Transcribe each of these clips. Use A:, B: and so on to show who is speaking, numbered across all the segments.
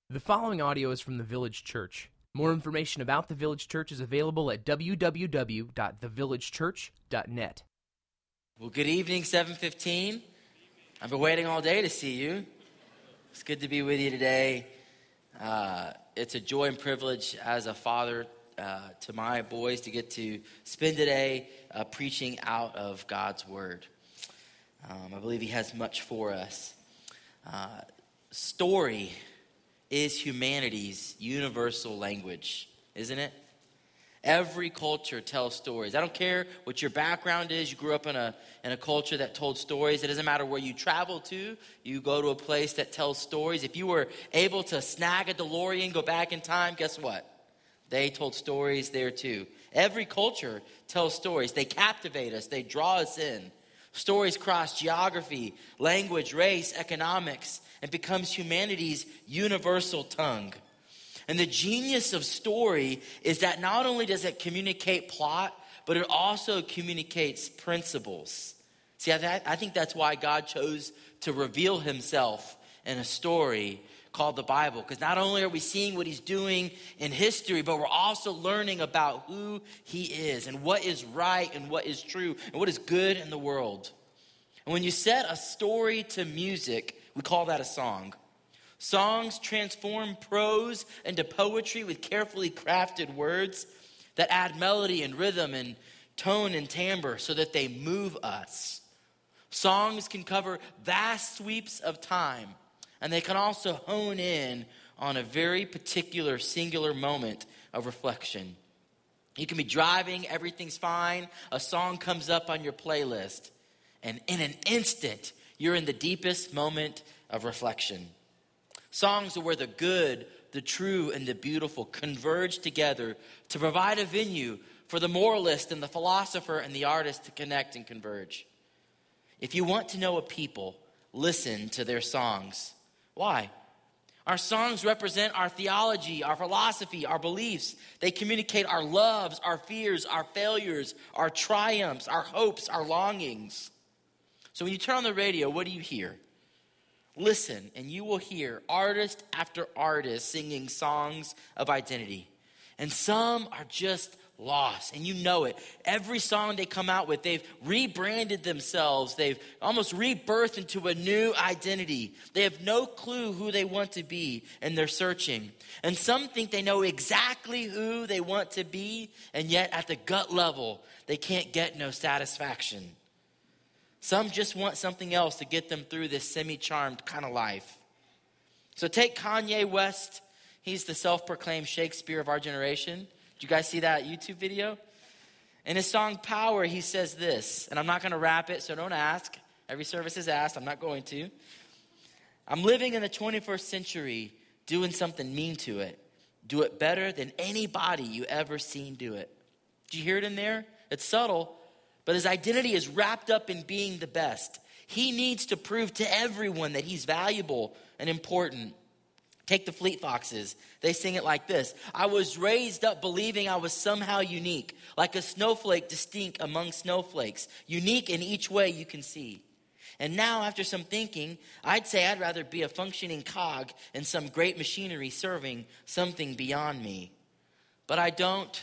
A: The following audio is from the Village Church. More information about the Village Church is available at www.thevillagechurch.net.
B: Well, good evening, 715. I've been waiting all day to see you. It's good to be with you today. It's a joy and privilege as a father to my boys to get to spend today preaching out of God's Word. I believe He has much for us. Story is humanity's universal language, isn't it? Every culture tells stories. I don't care what your background is. You grew up in a culture that told stories. It doesn't matter where you travel to. You go to a place that tells stories. If you were able to snag a DeLorean, go back in time, guess what? They told stories there too. Every culture tells stories. They captivate us. They draw us in. Stories cross geography, language, race, economics, and becomes humanity's universal tongue. And the genius of story is that not only does it communicate plot, but it also communicates principles. See, I think that's why God chose to reveal Himself in a story called the Bible. Because not only are we seeing what He's doing in history, but we're also learning about who He is and what is right and what is true and what is good in the world. And when you set a story to music, we call that a song. Songs transform prose into poetry with carefully crafted words that add melody and rhythm and tone and timbre so that they move us. Songs can cover vast sweeps of time, and they can also hone in on a very particular singular moment of reflection. You can be driving, everything's fine, a song comes up on your playlist, and in an instant, you're in the deepest moment of reflection. Songs are where the good, the true, and the beautiful converge together to provide a venue for the moralist and the philosopher and the artist to connect and converge. If you want to know a people, listen to their songs. Why? Our songs represent our theology, our philosophy, our beliefs. They communicate our loves, our fears, our failures, our triumphs, our hopes, our longings. So when you turn on the radio, what do you hear? Listen, and you will hear artist after artist singing songs of identity. And some are just lost, and you know it. Every song they come out with, they've rebranded themselves. They've almost rebirthed into a new identity. They have no clue who they want to be, and they're searching. And some think they know exactly who they want to be, and yet at the gut level, they can't get no satisfaction. Some just want something else to get them through this semi-charmed kind of life. So take Kanye West. He's the self-proclaimed Shakespeare of our generation. Did you guys see that YouTube video? In his song Power, he says this, and I'm not going to rap it, so don't ask. Every service is asked. I'm not going to. I'm living in the 21st century, doing something mean to it. Do it better than anybody you ever seen do it. Did you hear it in there? It's subtle. But his identity is wrapped up in being the best. He needs to prove to everyone that he's valuable and important. Take the Fleet Foxes. They sing it like this. I was raised up believing I was somehow unique, like a snowflake distinct among snowflakes, unique in each way you can see. And now, after some thinking, I'd say I'd rather be a functioning cog in some great machinery serving something beyond me. But I don't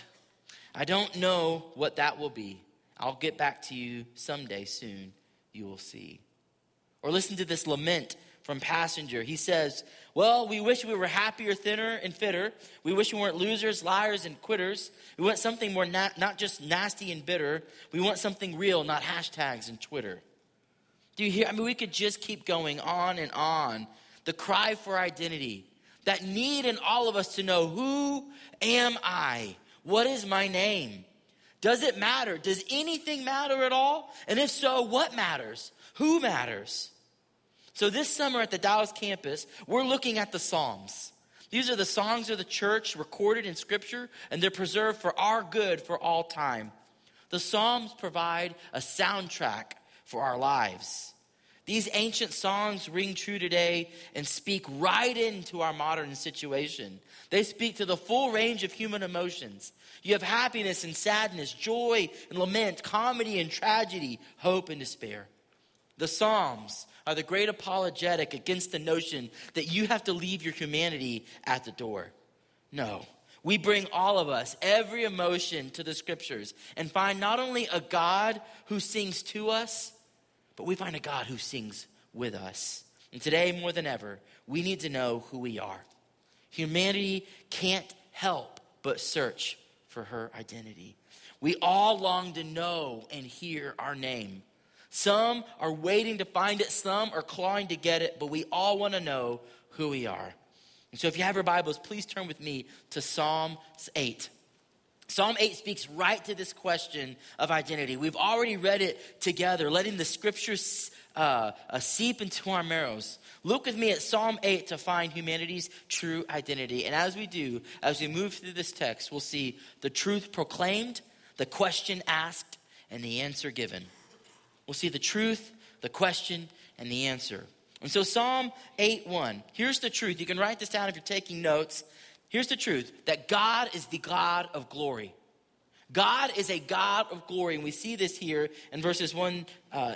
B: know what that will be. I'll get back to you someday soon, you will see. Or listen to this lament from Passenger. He says, well, we wish we were happier, thinner, and fitter. We wish we weren't losers, liars, and quitters. We want something more not just nasty and bitter. We want something real, not hashtags and Twitter. Do you hear? I mean, we could just keep going on and on. The cry for identity. That need in all of us to know, who am I? What is my name? Does it matter? Does anything matter at all? And if so, what matters? Who matters? So this summer at the Dallas campus, we're looking at the Psalms. These are the songs of the church recorded in Scripture, and they're preserved for our good for all time. The Psalms provide a soundtrack for our lives. These ancient songs ring true today and speak right into our modern situation. They speak to the full range of human emotions. You have happiness and sadness, joy and lament, comedy and tragedy, hope and despair. The Psalms are the great apologetic against the notion that you have to leave your humanity at the door. No, we bring all of us, every emotion to the scriptures and find not only a God who sings to us, but we find a God who sings with us. And today, more than ever, we need to know who we are. Humanity can't help but search for her identity. We all long to know and hear our name. Some are waiting to find it, some are clawing to get it, but we all want to know who we are. And so if you have your Bibles, please turn with me to Psalm 8. Psalm 8 speaks right to this question of identity. We've already read it together, letting the scriptures seep into our marrows. Look with me at Psalm 8 to find humanity's true identity. And as we do, as we move through this text, we'll see the truth proclaimed, the question asked, and the answer given. We'll see the truth, the question, and the answer. And so Psalm 8:1, here's the truth. You can write this down if you're taking notes. Here's the truth, that God is the God of glory. God is a God of glory, and we see this here in verse 1.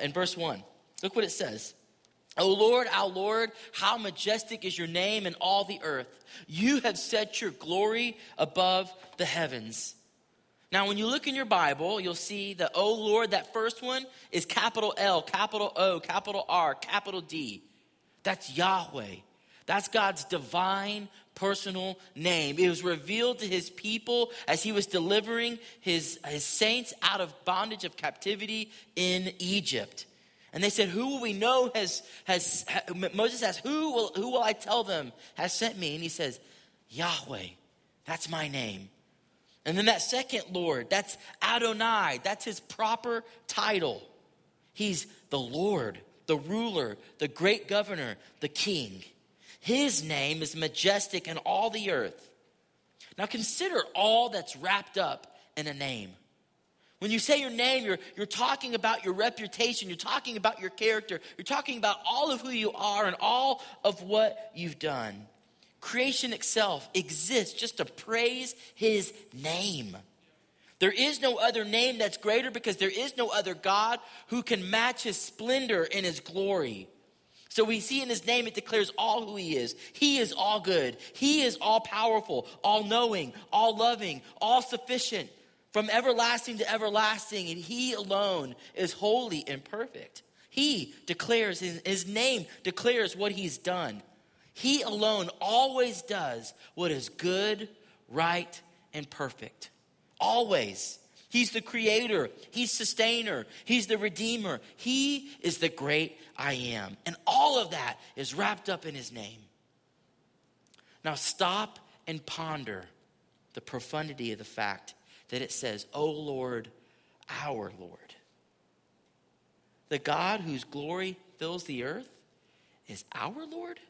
B: Look what it says. O Lord, our Lord, how majestic is your name in all the earth. You have set your glory above the heavens. Now, when you look in your Bible, you'll see that, O Lord, that first one is capital L, capital O, capital R, capital D. That's Yahweh. That's God's divine personal name. It was revealed to his people as he was delivering his saints out of bondage of captivity in Egypt. And they said, who will we know Moses asked, who will I tell them has sent me? And he says, Yahweh, that's my name. And then that second Lord, that's Adonai. That's his proper title. He's the Lord, the ruler, the great governor, the king. His name is majestic in all the earth. Now consider all that's wrapped up in a name. When you say your name, you're talking about your reputation. You're talking about your character. You're talking about all of who you are and all of what you've done. Creation itself exists just to praise his name. There is no other name that's greater because there is no other God who can match his splendor and his glory. So we see in his name, it declares all who he is. He is all good. He is all powerful, all knowing, all loving, all sufficient, from everlasting to everlasting. And he alone is holy and perfect. He declares, his name declares what he's done. He alone always does what is good, right, and perfect. Always. He's the creator. He's sustainer. He's the redeemer. He is the great I am. And all of that is wrapped up in his name. Now stop and ponder the profundity of the fact that it says, O Lord, our Lord. The God whose glory fills the earth is our Lord?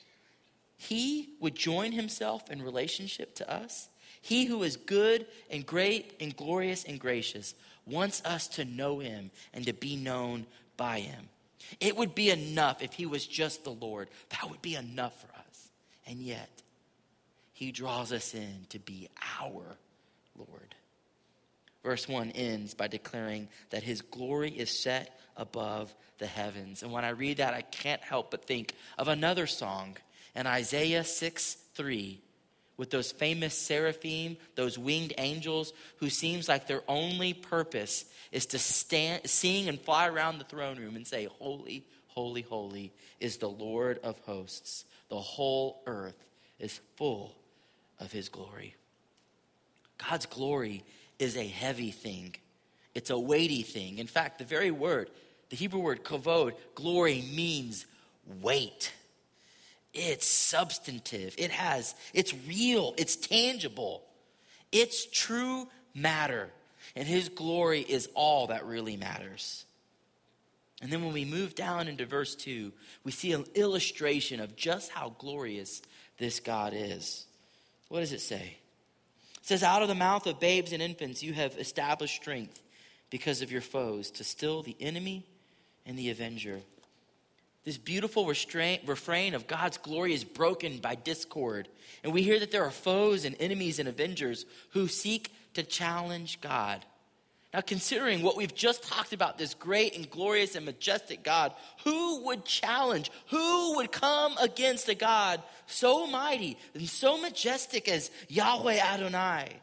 B: He would join himself in relationship to us. He who is good and great and glorious and gracious wants us to know him and to be known by him. It would be enough if he was just the Lord. That would be enough for us. And yet, he draws us in to be our Lord. Verse 1 ends by declaring that his glory is set above the heavens. And when I read that, I can't help but think of another song in Isaiah 6:3, with those famous seraphim, those winged angels who seems like their only purpose is to sing and fly around the throne room and say, holy, holy, holy is the Lord of hosts. The whole earth is full of his glory. God's glory is a heavy thing. It's a weighty thing. In fact, the very word, the Hebrew word kavod, glory, means weight. It's substantive. It's real. It's tangible. It's true matter. And his glory is all that really matters. And then when we move down into verse 2, we see an illustration of just how glorious this God is. What does it say? It says, out of the mouth of babes and infants you have established strength because of your foes, to still the enemy and the avenger. This beautiful refrain of God's glory is broken by discord. And we hear that there are foes and enemies and avengers who seek to challenge God. Now, considering what we've just talked about, this great and glorious and majestic God, who would challenge, who would come against a God so mighty and so majestic as Yahweh Adonai?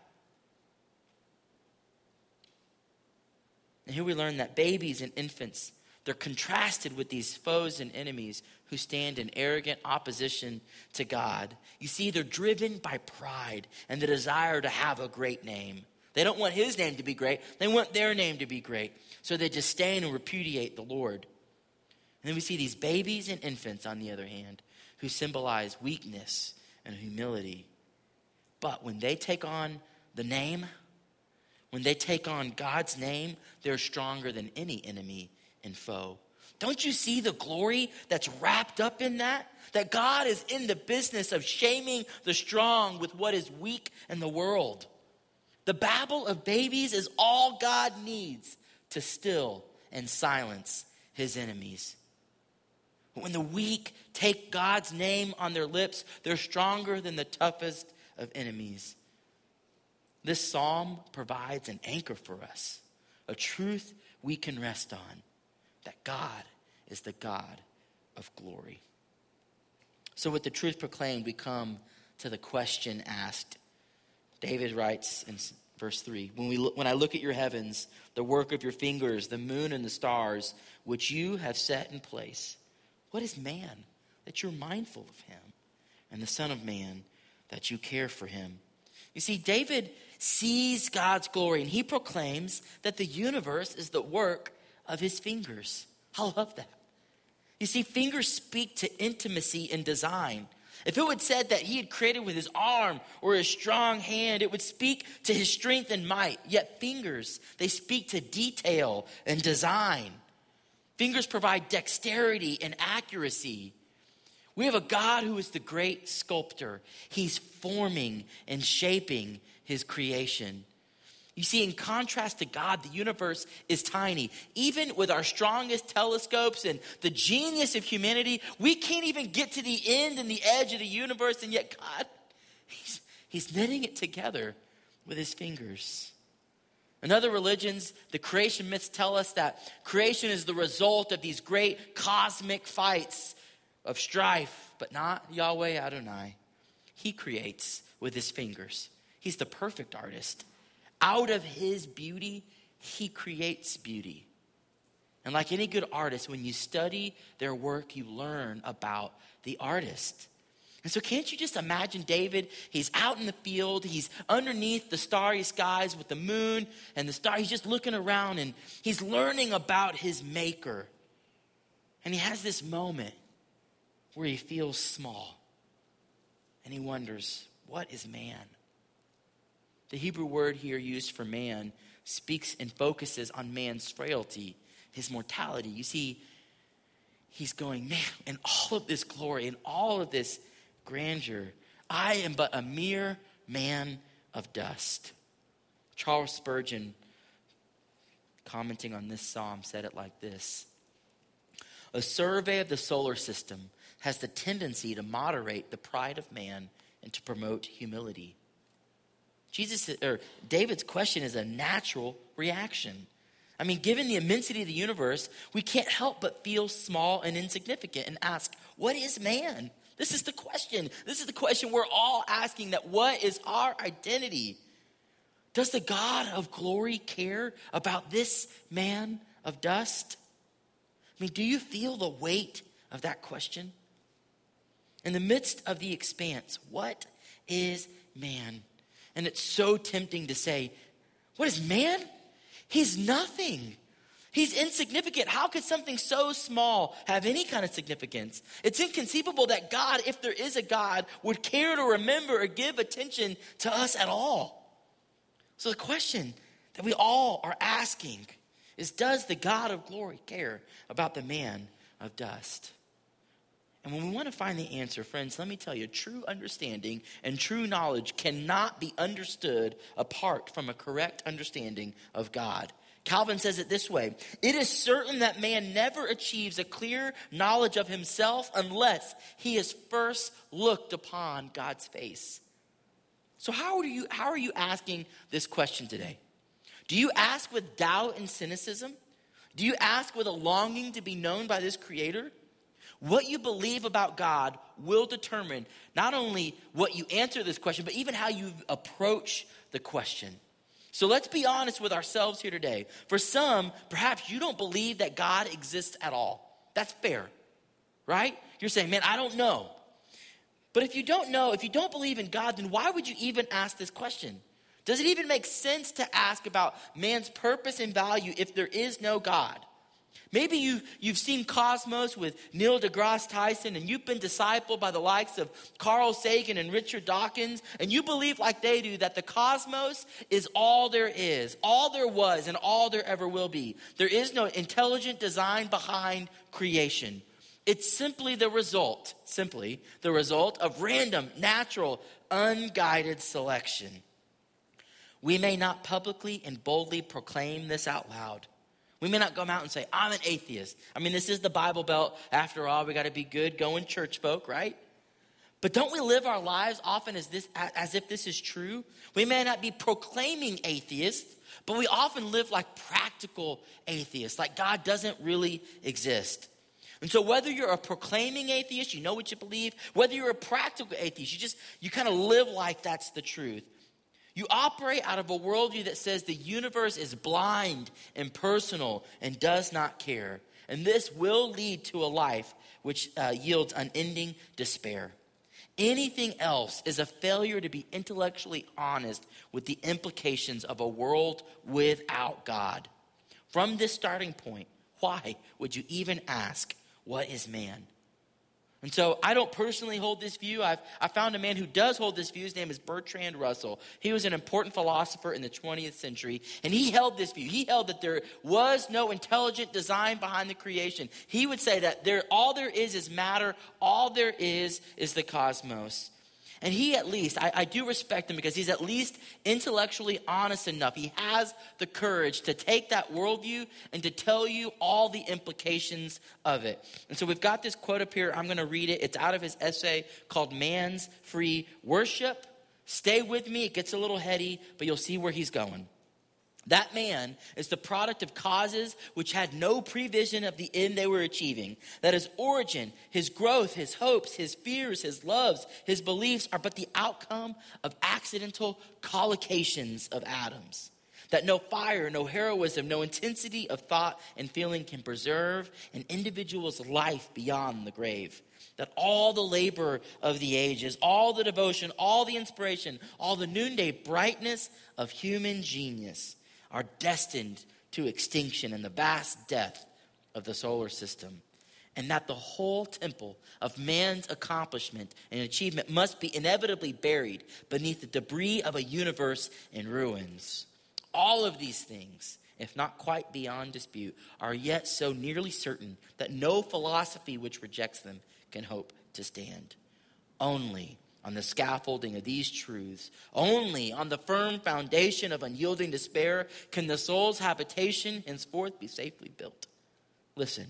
B: And here we learn that babies and infants, they're contrasted with these foes and enemies who stand in arrogant opposition to God. You see, they're driven by pride and the desire to have a great name. They don't want his name to be great. They want their name to be great. So they disdain and repudiate the Lord. And then we see these babies and infants, on the other hand, who symbolize weakness and humility. But when they take on the name, when they take on God's name, they're stronger than any enemy and foe. Don't you see the glory that's wrapped up in that? That God is in the business of shaming the strong with what is weak in the world. The babble of babies is all God needs to still and silence his enemies. But when the weak take God's name on their lips, they're stronger than the toughest of enemies. This psalm provides an anchor for us, a truth we can rest on, that God is the God of glory. So with the truth proclaimed, we come to the question asked. David writes in verse 3, when I look at your heavens, the work of your fingers, the moon and the stars, which you have set in place, what is man that you're mindful of him, and the Son of Man that you care for him? You see, David sees God's glory, and he proclaims that the universe is the work of his fingers. I love that. You see, fingers speak to intimacy and design. If it had said that he had created with his arm or his strong hand, it would speak to his strength and might. Yet fingers, they speak to detail and design. Fingers provide dexterity and accuracy. We have a God who is the great sculptor. He's forming and shaping his creation. You see, in contrast to God, the universe is tiny. Even with our strongest telescopes and the genius of humanity, we can't even get to the end and the edge of the universe. And yet God, he's knitting it together with his fingers. In other religions, the creation myths tell us that creation is the result of these great cosmic fights of strife, but not Yahweh Adonai. He creates with his fingers. He's the perfect artist. Out of his beauty, he creates beauty. And like any good artist, when you study their work, you learn about the artist. And so can't you just imagine David? He's out in the field. He's underneath the starry skies with the moon and the star. He's just looking around and he's learning about his maker. And he has this moment where he feels small. And he wonders, what is man? The Hebrew word here used for man speaks and focuses on man's frailty, his mortality. You see, he's going, man, in all of this glory, in all of this grandeur, I am but a mere man of dust. Charles Spurgeon, commenting on this psalm, said it like this: a survey of the solar system has the tendency to moderate the pride of man and to promote humility. David's question is a natural reaction. I mean, given the immensity of the universe, we can't help but feel small and insignificant and ask, what is man? This is the question. This is the question we're all asking, that what is our identity? Does the God of glory care about this man of dust? I mean, do you feel the weight of that question? In the midst of the expanse, what is man? And it's so tempting to say, what is man? He's nothing. He's insignificant. How could something so small have any kind of significance? It's inconceivable that God, if there is a God, would care to remember or give attention to us at all. So the question that we all are asking is, does the God of glory care about the man of dust? And when we want to find the answer, friends, let me tell you, true understanding and true knowledge cannot be understood apart from a correct understanding of God. Calvin says it this way: it is certain that man never achieves a clear knowledge of himself unless he has first looked upon God's face. So how are you asking this question today? Do you ask with doubt and cynicism? Do you ask with a longing to be known by this Creator? What you believe about God will determine not only what you answer this question, but even how you approach the question. So let's be honest with ourselves here today. For some, perhaps you don't believe that God exists at all. That's fair, right? You're saying, man, I don't know. But if you don't know, if you don't believe in God, then why would you even ask this question? Does it even make sense to ask about man's purpose and value if there is no God? Maybe you've seen Cosmos with Neil deGrasse Tyson, and you've been discipled by the likes of Carl Sagan and Richard Dawkins, and you believe like they do that the cosmos is all there is, all there was, and all there ever will be. There is no intelligent design behind creation. It's simply the result of random, natural, unguided selection. We may not publicly and boldly proclaim this out loud. We may not come out and say, I'm an atheist. I mean, this is the Bible Belt. After all, we got to be good going church folk, right? But don't we live our lives often as if this is true? We may not be proclaiming atheists, but we often live like practical atheists, like God doesn't really exist. And so whether you're a proclaiming atheist, you know what you believe, whether you're a practical atheist, you kind of live like that's the truth. You operate out of a worldview that says the universe is blind, impersonal, and does not care. And this will lead to a life which yields unending despair. Anything else is a failure to be intellectually honest with the implications of a world without God. From this starting point, why would you even ask, what is man? And so I don't personally hold this view. I found a man who does hold this view. His name is Bertrand Russell. He was an important philosopher in the 20th century, and he held this view. He held that there was no intelligent design behind the creation. He would say that all there is matter. All there is the cosmos. And he at least, I do respect him because he's at least intellectually honest enough. He has the courage to take that worldview and to tell you all the implications of it. And so we've got this quote up here. I'm going to read it. It's out of his essay called Man's Free Worship. Stay with me. It gets a little heady, but you'll see where he's going. That man is the product of causes which had no prevision of the end they were achieving. That his origin, his growth, his hopes, his fears, his loves, his beliefs are but the outcome of accidental collocations of atoms. That no fire, no heroism, no intensity of thought and feeling can preserve an individual's life beyond the grave. That all the labor of the ages, all the devotion, all the inspiration, all the noonday brightness of human genius are destined to extinction in the vast depth of the solar system. And that the whole temple of man's accomplishment and achievement must be inevitably buried beneath the debris of a universe in ruins. All of these things, if not quite beyond dispute, are yet so nearly certain that no philosophy which rejects them can hope to stand. Only on the scaffolding of these truths, only on the firm foundation of unyielding despair, can the soul's habitation henceforth be safely built. Listen,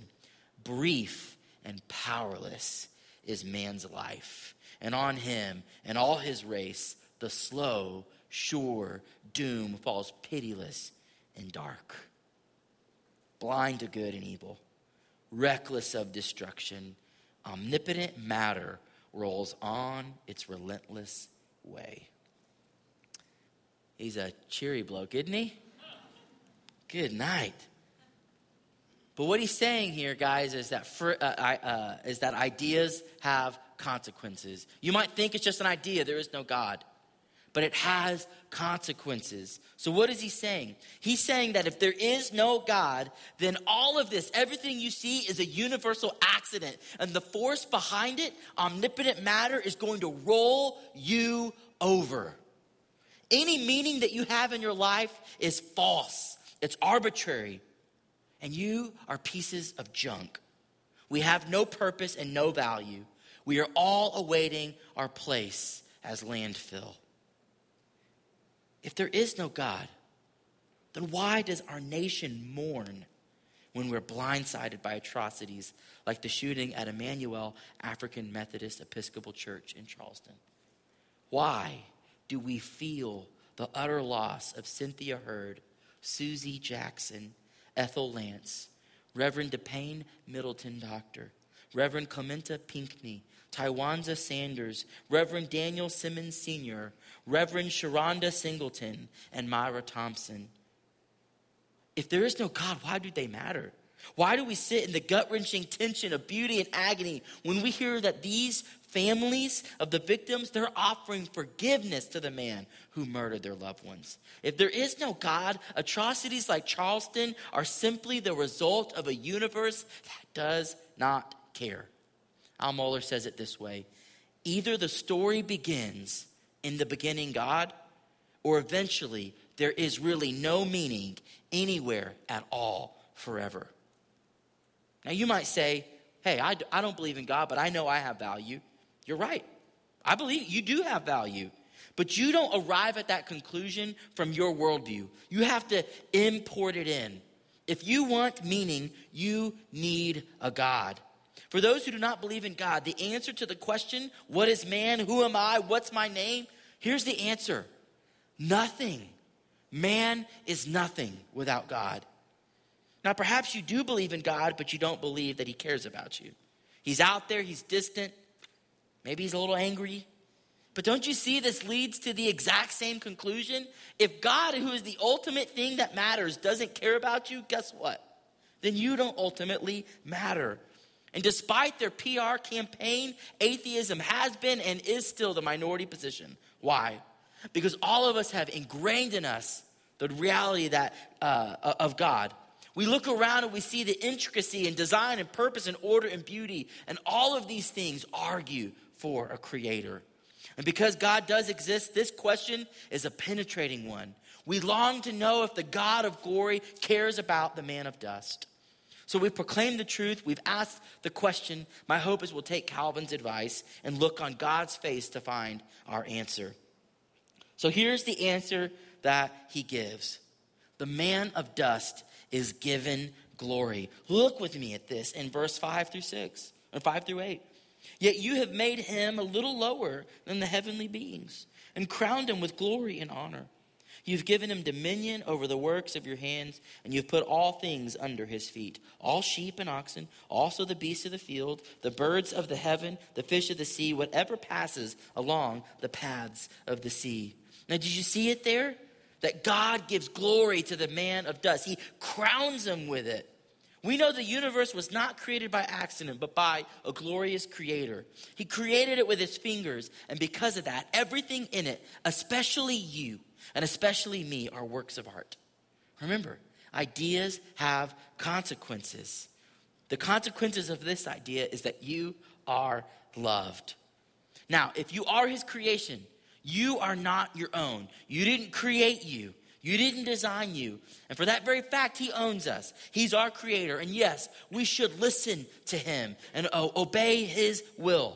B: brief and powerless is man's life, and on him and all his race, the slow, sure doom falls pitiless and dark. Blind to good and evil, reckless of destruction, omnipotent matter rolls on its relentless way. He's a cheery bloke, isn't he? Good night. But what he's saying here, guys, is that ideas have consequences. You might think it's just an idea, there is no God. But it has consequences. So what is he saying? He's saying that if there is no God, then all of this, everything you see is a universal accident. And the force behind it, omnipotent matter, is going to roll you over. Any meaning that you have in your life is false. It's arbitrary. And you are pieces of junk. We have no purpose and no value. We are all awaiting our place as landfill. If there is no God, then why does our nation mourn when we're blindsided by atrocities like the shooting at Emmanuel African Methodist Episcopal Church in Charleston? Why do we feel the utter loss of Cynthia Hurd, Susie Jackson, Ethel Lance, Reverend DePayne Middleton Doctor, Reverend Clementa Pinckney, Tywanza Sanders, Reverend Daniel Simmons Sr., Reverend Sharonda Singleton, and Myra Thompson. If there is no God, why do they matter? Why do we sit in the gut-wrenching tension of beauty and agony when we hear that these families of the victims, they're offering forgiveness to the man who murdered their loved ones? If there is no God, atrocities like Charleston are simply the result of a universe that does not care. Al Mohler says it this way: either the story begins in the beginning God, or eventually there is really no meaning anywhere at all forever. Now you might say, hey, I don't believe in God, but I know I have value. You're right. I believe you do have value. But you don't arrive at that conclusion from your worldview. You have to import it in. If you want meaning, you need a God. For those who do not believe in God, the answer to the question, what is man? Who am I? What's my name? Here's the answer: nothing. Man is nothing without God. Now, perhaps you do believe in God, but you don't believe that he cares about you. He's out there, he's distant. Maybe he's a little angry. But don't you see this leads to the exact same conclusion? If God, who is the ultimate thing that matters, doesn't care about you, guess what? Then you don't ultimately matter. And despite their PR campaign, atheism has been and is still the minority position. Why? Because all of us have ingrained in us the reality that of God. We look around and we see the intricacy and design and purpose and order and beauty. And all of these things argue for a creator. And because God does exist, this question is a penetrating one. We long to know if the God of glory cares about the man of dust. So we proclaim the truth. We've asked the question. My hope is we'll take Calvin's advice and look on God's face to find our answer. So here's the answer that he gives. The man of dust is given glory. Look with me at this in verse 5 through 6, or 5 through 8. Yet you have made him a little lower than the heavenly beings and crowned him with glory and honor. You've given him dominion over the works of your hands, and you've put all things under his feet, all sheep and oxen, also the beasts of the field, the birds of the heaven, the fish of the sea, whatever passes along the paths of the sea. Now, did you see it there? That God gives glory to the man of dust. He crowns him with it. We know the universe was not created by accident, but by a glorious creator. He created it with his fingers, and because of that, everything in it, especially you and especially me, are works of art. Remember, ideas have consequences. The consequences of this idea is that you are loved. Now, if you are his creation, you are not your own. You didn't create you. You didn't design you. And for that very fact, he owns us. He's our creator. And yes, we should listen to him and obey his will.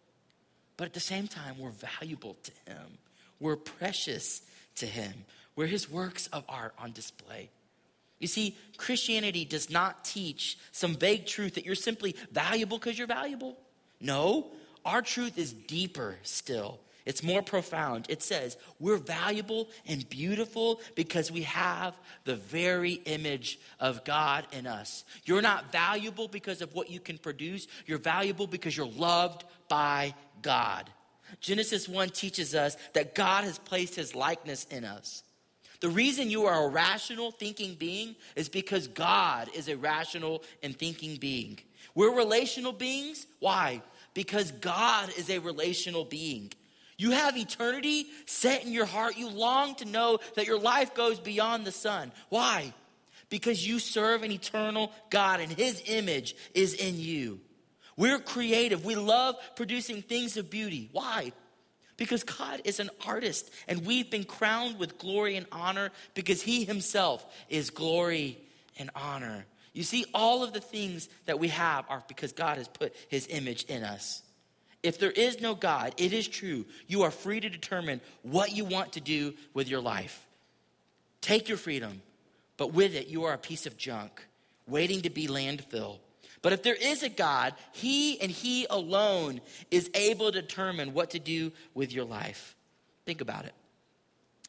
B: But at the same time, we're valuable to him. We're precious to him. We're his works of art on display. You see, Christianity does not teach some vague truth that you're simply valuable because you're valuable. No, our truth is deeper still. It's more profound. It says we're valuable and beautiful because we have the very image of God in us. You're not valuable because of what you can produce. You're valuable because you're loved by God. Genesis 1 teaches us that God has placed his likeness in us. The reason you are a rational thinking being is because God is a rational and thinking being. We're relational beings. Why? Because God is a relational being. You have eternity set in your heart. You long to know that your life goes beyond the sun. Why? Because you serve an eternal God and his image is in you. We're creative. We love producing things of beauty. Why? Because God is an artist and we've been crowned with glory and honor because he himself is glory and honor. You see, all of the things that we have are because God has put his image in us. If there is no God, it is true, you are free to determine what you want to do with your life. Take your freedom, but with it, you are a piece of junk waiting to be landfill. But if there is a God, he and he alone is able to determine what to do with your life. Think about it.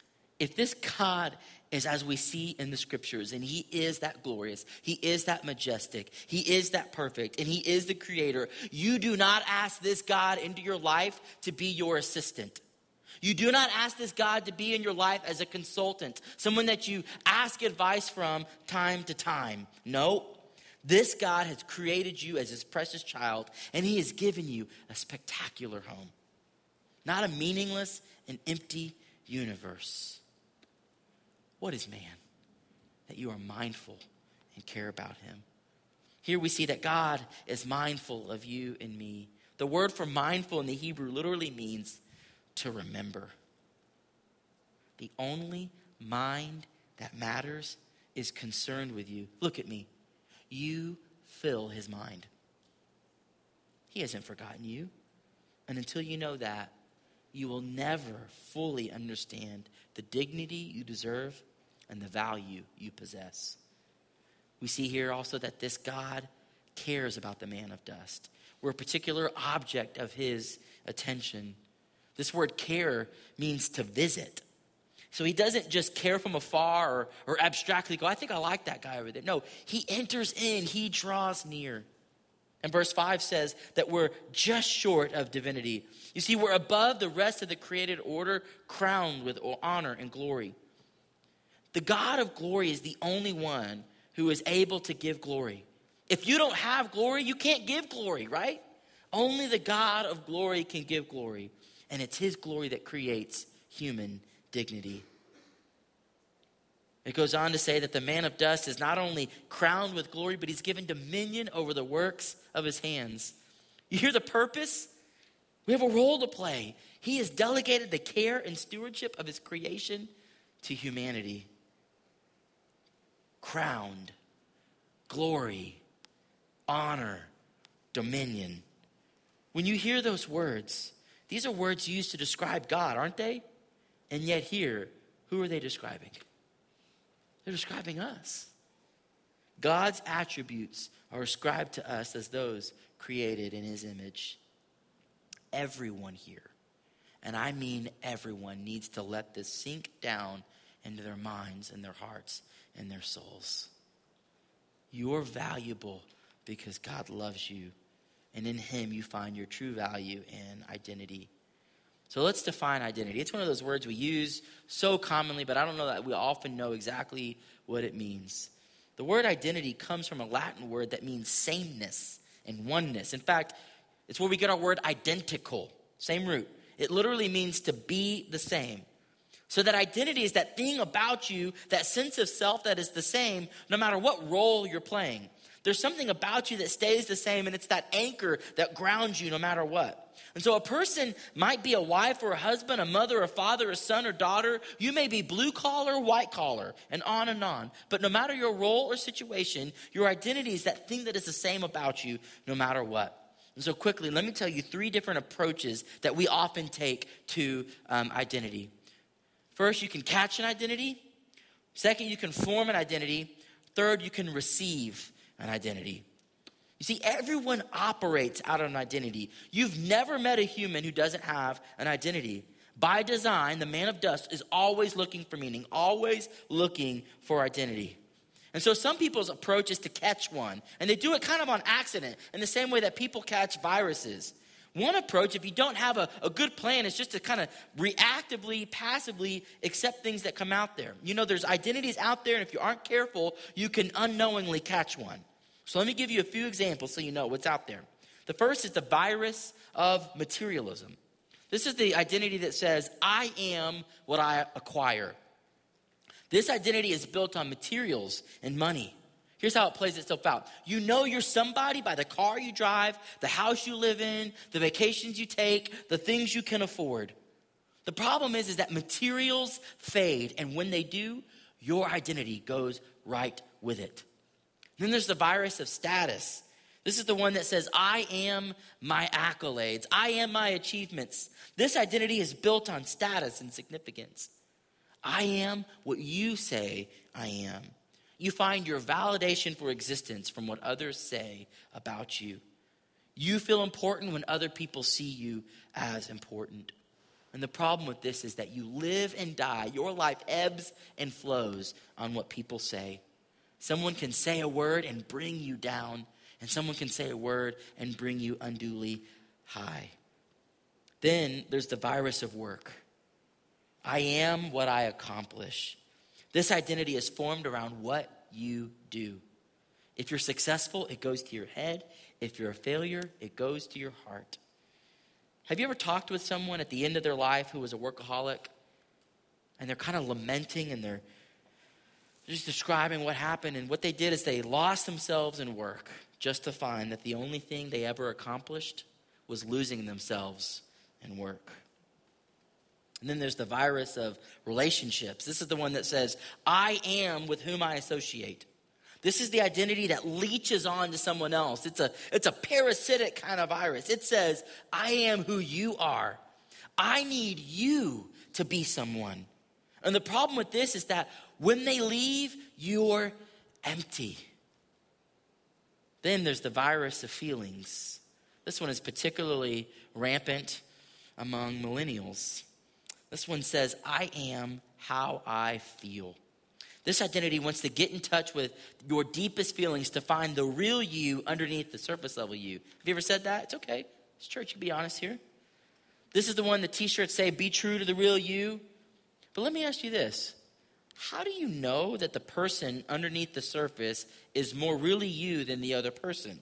B: if this God is as we see in the scriptures, and he is that glorious, he is that majestic, he is that perfect, and he is the creator, you do not ask this God into your life to be your assistant. You do not ask this God to be in your life as a consultant, someone that you ask advice from time to time. No, this God has created you as his precious child, and he has given you a spectacular home, not a meaningless and empty universe. What is man that you are mindful and care about him? Here we see that God is mindful of you and me. The word for mindful in the Hebrew literally means to remember. The only mind that matters is concerned with you. Look at me. You fill his mind. He hasn't forgotten you. And until you know that, you will never fully understand the dignity you deserve and the value you possess. We see here also that this God cares about the man of dust. We're a particular object of his attention. This word care means to visit. So he doesn't just care from afar or abstractly go, I think I like that guy over there. No, he enters in, he draws near. And verse 5 says that we're just short of divinity. You see, we're above the rest of the created order, crowned with honor and glory. The God of glory is the only one who is able to give glory. If you don't have glory, you can't give glory, right? Only the God of glory can give glory. And it's his glory that creates human dignity. It goes on to say that the man of dust is not only crowned with glory, but he's given dominion over the works of his hands. You hear the purpose? We have a role to play. He has delegated the care and stewardship of his creation to humanity. Crowned, glory, honor, dominion. When you hear those words, these are words used to describe God, aren't they? And yet here, who are they describing? They're describing us. God's attributes are ascribed to us as those created in his image. Everyone here, and I mean everyone, needs to let this sink down into their minds and their hearts and their souls. You're valuable because God loves you, and in him you find your true value and identity. So let's define identity. It's one of those words we use so commonly, but I don't know that we often know exactly what it means. The word identity comes from a Latin word that means sameness and oneness. In fact, it's where we get our word identical, same root. It literally means to be the same. So that identity is that thing about you, that sense of self that is the same no matter what role you're playing. There's something about you that stays the same, and it's that anchor that grounds you no matter what. And so a person might be a wife or a husband, a mother, a father, a son or daughter. You may be blue collar, white collar, and on and on. But no matter your role or situation, your identity is that thing that is the same about you no matter what. And so quickly, let me tell you 3 different approaches that we often take to identity. First, you can catch an identity. Second, you can form an identity. Third, you can receive an identity. You see, everyone operates out of an identity. You've never met a human who doesn't have an identity. By design, the man of dust is always looking for meaning, always looking for identity. And so some people's approach is to catch one, and they do it kind of on accident, in the same way that people catch viruses. One approach, if you don't have a good plan, is just to kind of reactively, passively accept things that come out there. You know, there's identities out there, and if you aren't careful, you can unknowingly catch one. So let me give you a few examples so you know what's out there. The first is the virus of materialism. This is the identity that says, I am what I acquire. This identity is built on materials and money. Here's how it plays itself out. You know you're somebody by the car you drive, the house you live in, the vacations you take, the things you can afford. The problem is that materials fade, and when they do, your identity goes right with it. Then there's the virus of status. This is the one that says, I am my accolades. I am my achievements. This identity is built on status and significance. I am what you say I am. You find your validation for existence from what others say about you. You feel important when other people see you as important. And the problem with this is that you live and die. Your life ebbs and flows on what people say. Someone can say a word and bring you down, and someone can say a word and bring you unduly high. Then there's the virus of work. I am what I accomplish. This identity is formed around what you do. If you're successful, it goes to your head. If you're a failure, it goes to your heart. Have you ever talked with someone at the end of their life who was a workaholic? And they're kind of lamenting and they're just describing what happened. And what they did is they lost themselves in work just to find that the only thing they ever accomplished was losing themselves in work. And then there's the virus of relationships. This is the one that says, I am with whom I associate. This is the identity that leeches on to someone else. It's a parasitic kind of virus. It says, I am who you are. I need you to be someone. And the problem with this is that when they leave, you're empty. Then there's the virus of feelings. This one is particularly rampant among millennials. This one says, I am how I feel. This identity wants to get in touch with your deepest feelings to find the real you underneath the surface level you. Have you ever said that? It's okay. It's church, you can be honest here. This is the one the t-shirts say, be true to the real you. But let me ask you this. How do you know that the person underneath the surface is more really you than the other person?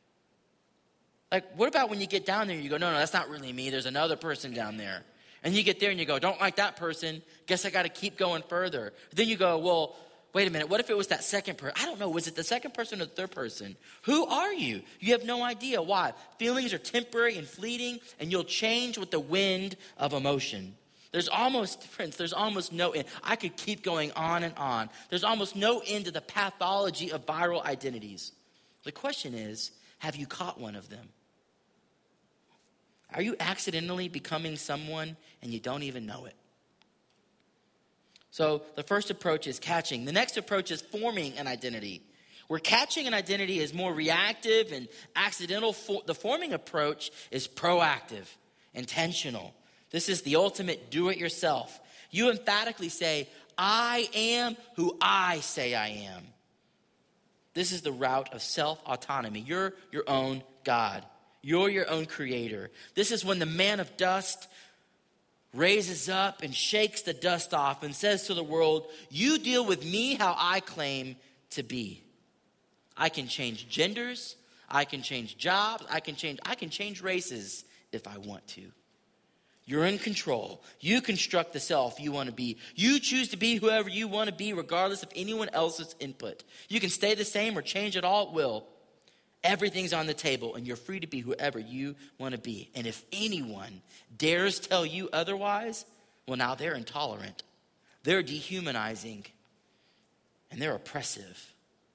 B: Like, what about when you get down there and you go, no, that's not really me. There's another person down there. And you get there and you go, don't like that person. Guess I got to keep going further. Then you go, well, wait a minute. What if it was that second person? I don't know. Was it the second person or the third person? Who are you? You have no idea. Why? Feelings are temporary and fleeting, and you'll change with the wind of emotion. There's almost no end. I could keep going on and on. There's almost no end to the pathology of viral identities. The question is, have you caught one of them? Are you accidentally becoming someone and you don't even know it? So the first approach is catching. The next approach is forming an identity. Where catching an identity is more reactive and accidental, the forming approach is proactive, intentional. This is the ultimate do-it-yourself. You emphatically say, I am who I say I am. This is the route of self-autonomy. You're your own God. You're your own creator. This is when the man of dust raises up and shakes the dust off and says to the world, you deal with me how I claim to be. I can change genders. I can change jobs. I can change races if I want to. You're in control. You construct the self you want to be. You choose to be whoever you want to be regardless of anyone else's input. You can stay the same or change it all at will. Everything's on the table, and you're free to be whoever you want to be. And if anyone dares tell you otherwise, well, now they're intolerant. They're dehumanizing, and they're oppressive.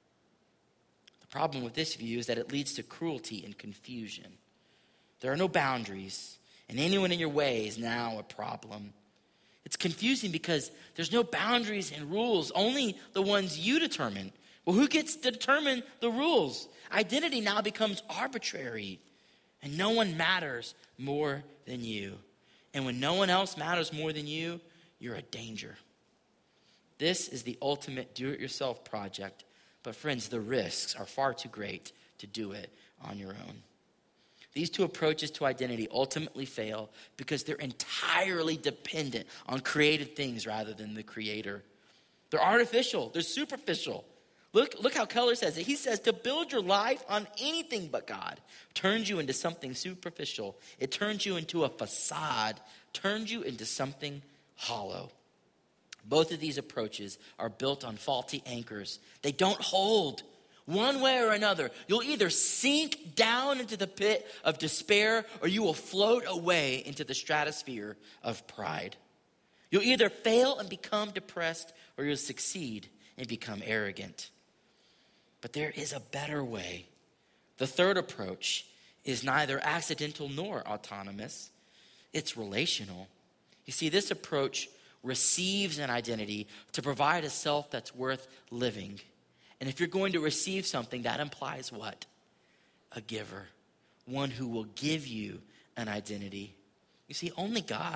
B: The problem with this view is that it leads to cruelty and confusion. There are no boundaries, and anyone in your way is now a problem. It's confusing because there's no boundaries and rules, only the ones you determine. Well, who gets to determine the rules? Identity now becomes arbitrary, and no one matters more than you. And when no one else matters more than you, you're a danger. This is the ultimate do-it-yourself project. But friends, the risks are far too great to do it on your own. These two approaches to identity ultimately fail because they're entirely dependent on created things rather than the creator. They're artificial. They're superficial. Look how Keller says it. He says to build your life on anything but God turns you into something superficial. It turns you into a facade, turns you into something hollow. Both of these approaches are built on faulty anchors. They don't hold. One way or another, you'll either sink down into the pit of despair or you will float away into the stratosphere of pride. You'll either fail and become depressed or you'll succeed and become arrogant. But there is a better way. The third approach is neither accidental nor autonomous. It's relational. You see, this approach receives an identity to provide a self that's worth living. And if you're going to receive something, that implies what? A giver. One who will give you an identity. You see, only God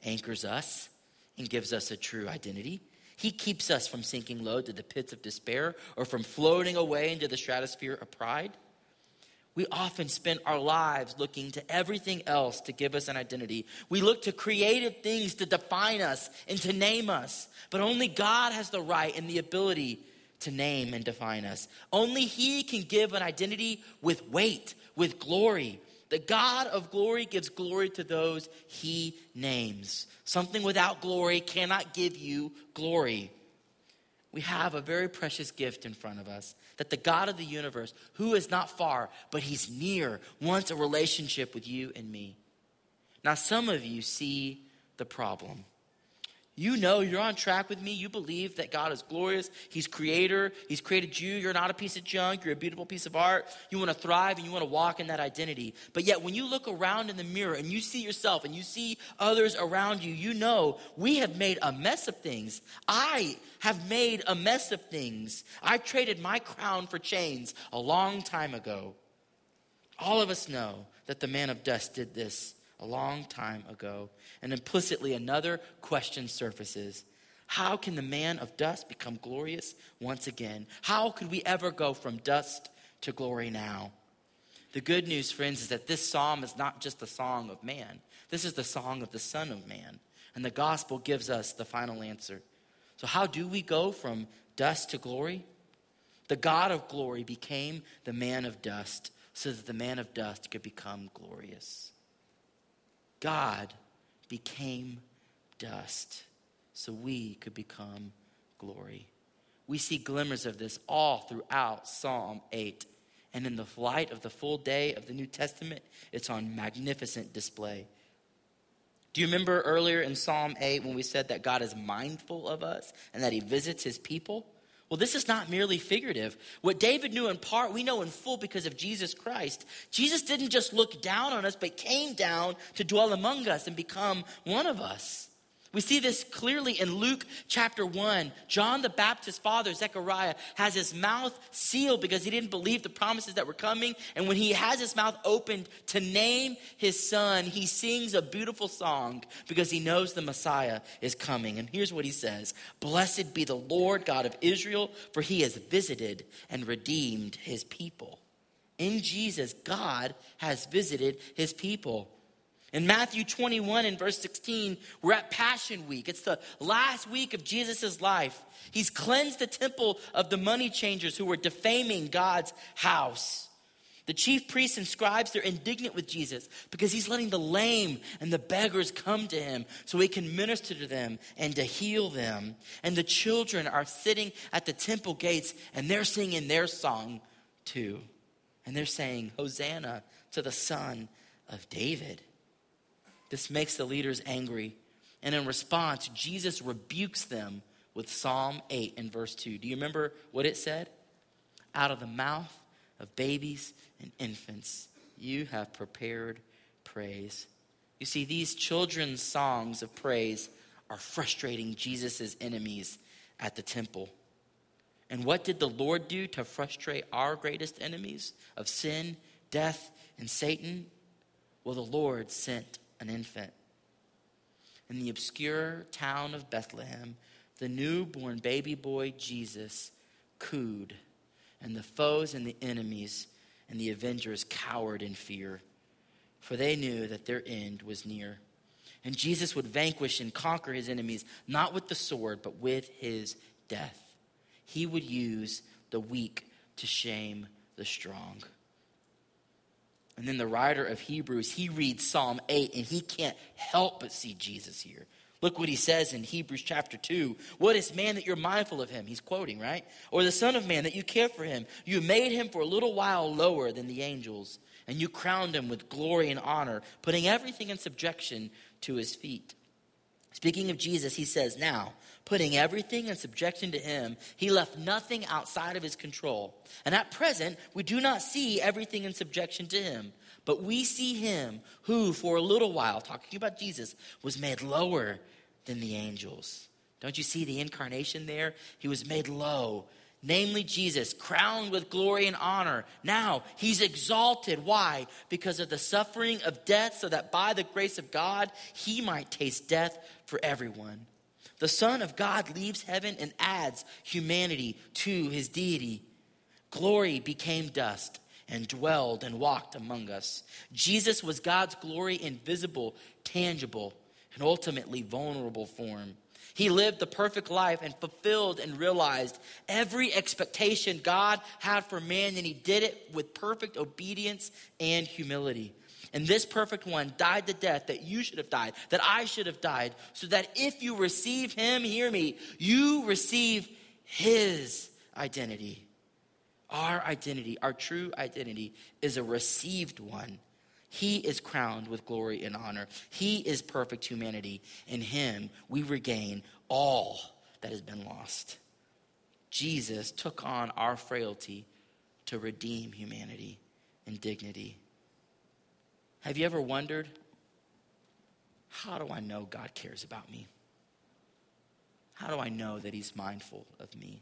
B: anchors us and gives us a true identity. He keeps us from sinking low to the pits of despair or from floating away into the stratosphere of pride. We often spend our lives looking to everything else to give us an identity. We look to created things to define us and to name us. But only God has the right and the ability to name and define us. Only He can give an identity with weight, with glory. The God of glory gives glory to those He names. Something without glory cannot give you glory. We have a very precious gift in front of us, that the God of the universe, who is not far, but He's near, wants a relationship with you and me. Now, some of you see the problem. You know you're on track with me. You believe that God is glorious. He's creator. He's created you. You're not a piece of junk. You're a beautiful piece of art. You want to thrive and you want to walk in that identity. But yet when you look around in the mirror and you see yourself and you see others around you, you know we have made a mess of things. I have made a mess of things. I traded my crown for chains a long time ago. All of us know that the man of dust did this a long time ago. And implicitly another question surfaces. How can the man of dust become glorious once again? How could we ever go from dust to glory now? The good news, friends, is that this psalm is not just the song of man. This is the song of the Son of Man. And the gospel gives us the final answer. So how do we go from dust to glory? The God of glory became the man of dust so that the man of dust could become glorious. God became dust so we could become glory. We see glimmers of this all throughout Psalm 8. And in the light of the full day of the New Testament, it's on magnificent display. Do you remember earlier in Psalm 8 when we said that God is mindful of us and that He visits His people? Well, this is not merely figurative. What David knew in part, we know in full because of Jesus Christ. Jesus didn't just look down on us, but came down to dwell among us and become one of us. We see this clearly in Luke chapter 1. John the Baptist's father, Zechariah, has his mouth sealed because he didn't believe the promises that were coming. And when he has his mouth opened to name his son, he sings a beautiful song because he knows the Messiah is coming. And here's what he says. Blessed be the Lord God of Israel, for He has visited and redeemed His people. In Jesus, God has visited His people. In Matthew 21 and verse 16, we're at Passion Week. It's the last week of Jesus' life. He's cleansed the temple of the money changers who were defaming God's house. The chief priests and scribes, they're indignant with Jesus because He's letting the lame and the beggars come to Him so He can minister to them and to heal them. And the children are sitting at the temple gates and they're singing their song too. And they're saying, Hosanna to the Son of David. This makes the leaders angry. And in response, Jesus rebukes them with Psalm 8 and verse 2. Do you remember what it said? Out of the mouth of babies and infants, you have prepared praise. You see, these children's songs of praise are frustrating Jesus' enemies at the temple. And what did the Lord do to frustrate our greatest enemies of sin, death, and Satan? Well, the Lord sent an infant. In the obscure town of Bethlehem, the newborn baby boy Jesus cooed, and the foes and the enemies and the avengers cowered in fear, for they knew that their end was near. And Jesus would vanquish and conquer His enemies, not with the sword, but with His death. He would use the weak to shame the strong. And then the writer of Hebrews, he reads Psalm 8 and he can't help but see Jesus here. Look what he says in Hebrews chapter 2. What is man that you're mindful of him? He's quoting, right? Or the son of man that you care for him? You made him for a little while lower than the angels, and you crowned him with glory and honor, putting everything in subjection to His feet. Speaking of Jesus, he says, now, putting everything in subjection to Him, He left nothing outside of His control. And at present, we do not see everything in subjection to Him. But we see Him who, for a little while, talking about Jesus, was made lower than the angels. Don't you see the incarnation there? He was made low, namely Jesus, crowned with glory and honor. Now he's exalted. Why? Because of the suffering of death, so that by the grace of God, he might taste death for everyone. The Son of God leaves heaven and adds humanity to his deity. Glory became dust and dwelled and walked among us. Jesus was God's glory in visible, tangible, and ultimately vulnerable form. He lived the perfect life and fulfilled and realized every expectation God had for man, and he did it with perfect obedience and humility. And this perfect one died the death that you should have died, that I should have died, so that if you receive him, hear me, you receive his identity. Our identity, our true identity, is a received one. He is crowned with glory and honor. He is perfect humanity. In him, we regain all that has been lost. Jesus took on our frailty to redeem humanity and dignity. Have you ever wondered, how do I know God cares about me? How do I know that he's mindful of me?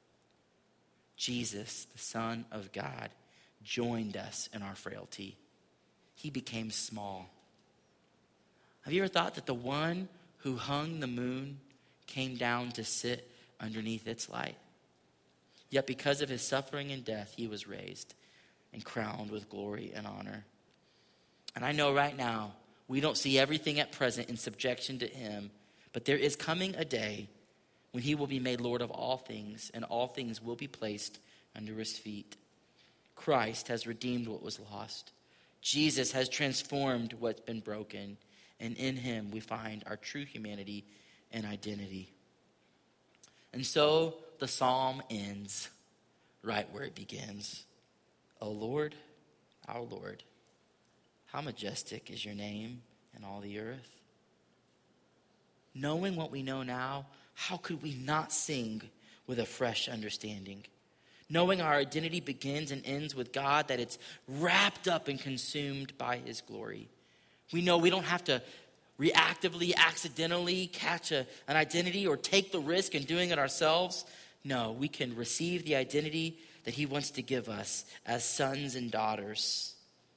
B: Jesus, the Son of God, joined us in our frailty. He became small. Have you ever thought that the one who hung the moon came down to sit underneath its light? Yet because of his suffering and death, he was raised and crowned with glory and honor. And I know right now, we don't see everything at present in subjection to him, but there is coming a day when he will be made Lord of all things, and all things will be placed under his feet. Christ has redeemed what was lost. Jesus has transformed what's been broken, and in him we find our true humanity and identity. And so the psalm ends right where it begins. O Lord, our Lord, how majestic is your name in all the earth. Knowing what we know now, how could we not sing with a fresh understanding? Knowing our identity begins and ends with God, that it's wrapped up and consumed by his glory. We know we don't have to reactively, accidentally catch an identity or take the risk in doing it ourselves. No, we can receive the identity that he wants to give us as sons and daughters.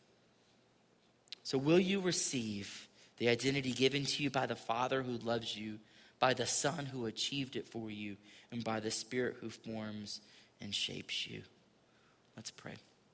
B: So will you receive the identity given to you by the Father who loves you, by the Son who achieved it for you, and by the Spirit who forms and shapes you? Let's pray.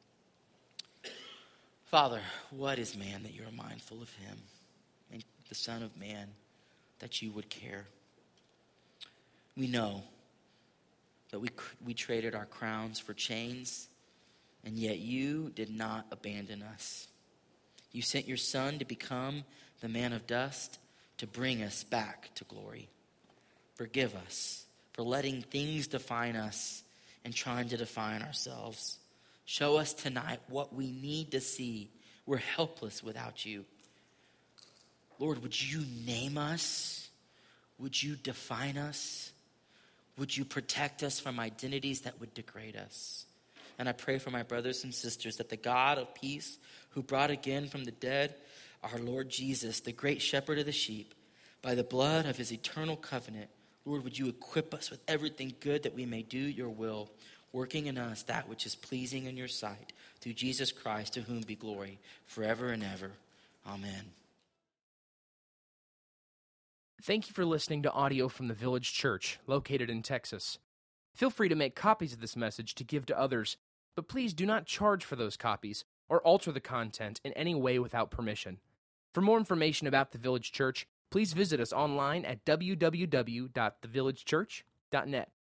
B: Father, what is man that you are mindful of him, and the Son of Man that you would care? We know that we traded our crowns for chains, and yet you did not abandon us. You sent your Son to become the man of dust to bring us back to glory. Forgive us for letting things define us and trying to define ourselves. Show us tonight what we need to see. We're helpless without you. Lord, would you name us? Would you define us? Would you protect us from identities that would degrade us? And I pray for my brothers and sisters that the God of peace, who brought again from the dead our Lord Jesus, the great shepherd of the sheep, by the blood of his eternal covenant, Lord, would you equip us with everything good that we may do your will, working in us that which is pleasing in your sight, through Jesus Christ, to whom be glory forever and ever. Amen.
A: Thank you for listening to audio from the Village Church, located in Texas. Feel free to make copies of this message to give to others, but please do not charge for those copies or alter the content in any way without permission. For more information about the Village Church, please visit us online at www.thevillagechurch.net.